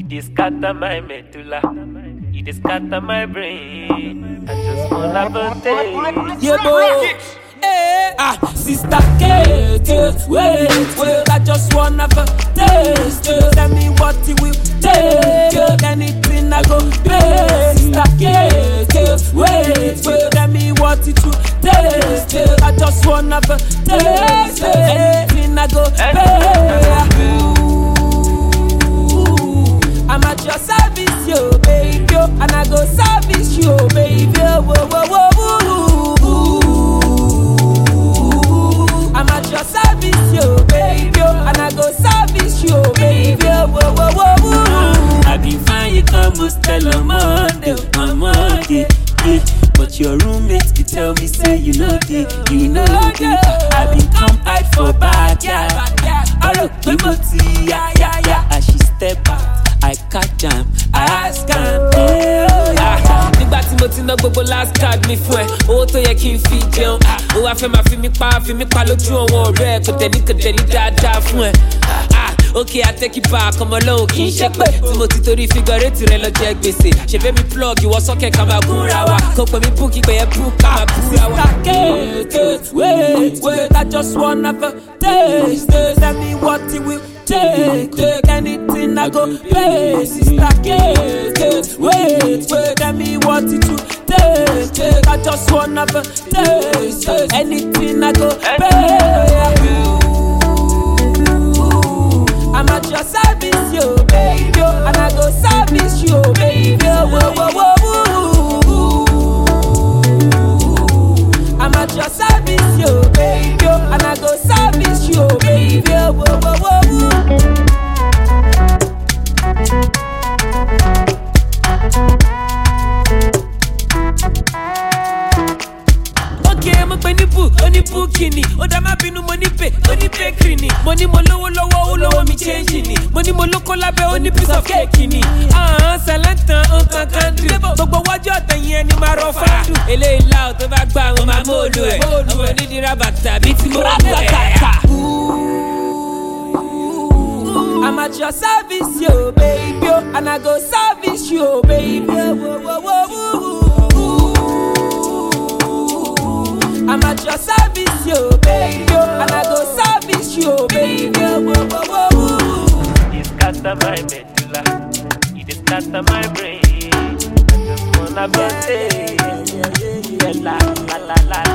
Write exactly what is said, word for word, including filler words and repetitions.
dey scatter my medulla. You dey scatter my brain. I just wanna have a taste. Yeah, boy. Hey, ah, sister Kate, wait, wait, I just wanna have a taste. Tell me what it will take, anything I go pay. Sister Kate, wait, wait, tell me what it will take. I just wanna have a taste, anything I go pay. I'm at your service, yo, baby, and I go service you, baby. Whoa, whoa, whoa, whoa. I'm at your service, yo, baby, and I go service you, baby. Whoa, whoa, whoa, whoa. I be fine, you come tell on Monday, on Monday. Yeah. But your roommates be tell me say you know the, you know the. I be come hide for back, yeah. I look the yeah, yeah, yeah. As she step out, I catch jam, I ask her, oh yeah. Nígbà tí mo ti ná gbogbo last card mi fún ẹ, owó tó yẹ kí n fi jẹun. Ó wá fẹ́ máa fi mí pa, fi mí pa lójú àwọn ọ̀rẹ́ ẹ̀. Kò dẹ̀ní kò dẹ̀ní dáadáa fún ẹ. Okay, I take it back, ọmọ lọ́wọ́ kì í ṣe pé tí mo ti torí figurate rẹ lọ jẹ gbèsè. Ṣé fẹ́ mi plug ìwọ sọ́kẹ̀ ká máa gúnra wa? Kò pè mí búkì pé yẹ bú ká máa búra wa. Sister wait, wait, I just wanna have a taste. Tell me what it will take, take anything I go pay. Sister Kate, wait, wait, tell me what it will take, take. I just wanna have a taste, anything I go pay. I'm at your service, yo, baby, and I go service you, baby. Whoa, whoa, whoa, whoa. I'm at your service, yo, baby, and I go service you, baby. Whoa, whoa, whoa. Okay, mo pe ni bu, oni bu kini. O da ma binu mo ni pe, oni bakery ni. Mo ni mo lowo lowo, o lowo mi change ni. Mo ni mo loko labe, oni piece of cake ni. Ah, salantan on kan country. Gbogbo wájú ọ̀tẹ̀yìn ẹni máa rọ fáàdù. Eléyìí láò tó bá gbà wọn máa móòlù ẹ̀. Ọmọ onídìí rábàtà bíi tí mo rà bẹ́ẹ̀. I'm at your service, yo, baby, and I go service you, baby. Whoa, whoa, whoa, whoa. I'm at your service, yo, baby, and I go service you, baby. Whoa, whoa, whoa, whoa. You scatter my medulla, you dey scatter my brain. I just wanna have a taste. Yeah, la la la la.